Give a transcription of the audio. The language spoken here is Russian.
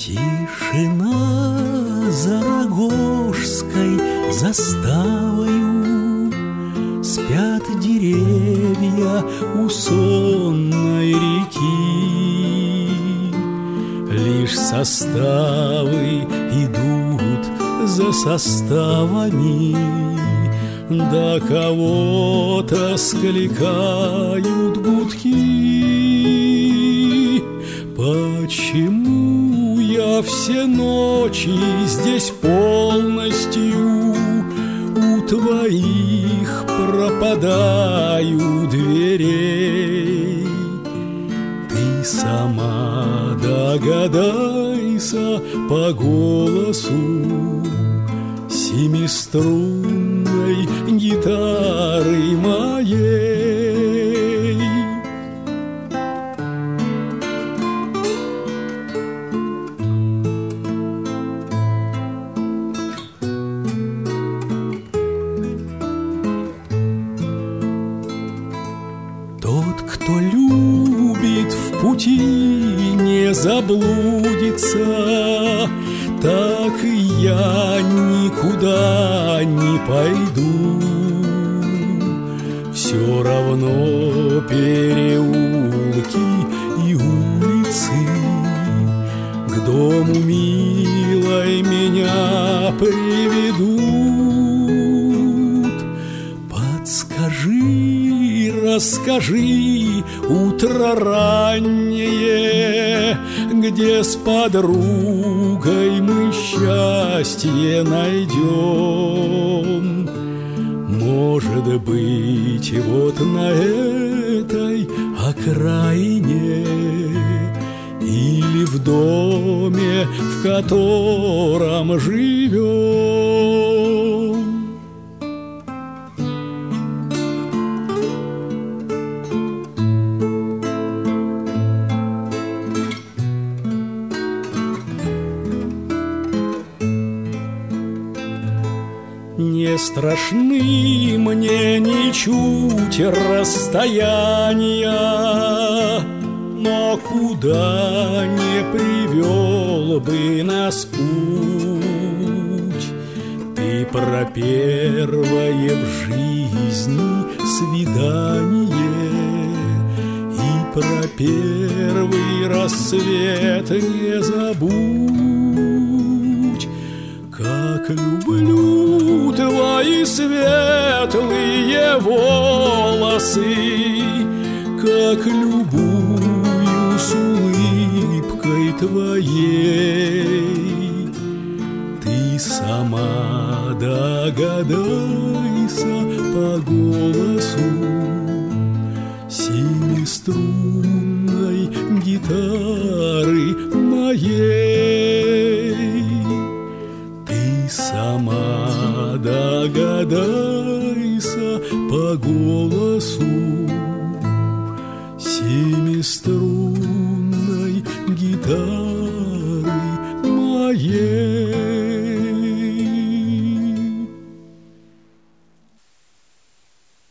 Тишина за Рогожской заставою, спят деревья у сонной реки. Лишь составы идут за составами, да кого-то скликают гудки. Почему я все ночи здесь полностью у твоих пропадаю дверей? Ты сама догадайся по голосу семиструнной гитары моей. Тот, кто любит, в пути не заблудится, так и я никуда не пойду. Все равно переулки и улицы к дому милой меня приведут. Подскажи, расскажи, утро раннее, где с подругой мы счастье найдем. Может быть, вот на этой окраине или в доме, в котором живем. Не страшны мне ничуть расстояния, но куда не привел бы нас путь. Ты про первое в жизни свидание и про первый рассвет не забудь. Как люблю твои светлые волосы, как любуюсь улыбкой твоей. Ты сама догадайся по голосу семиструнной гитары моей. Сама догадайся по голосу семиструнной гитары.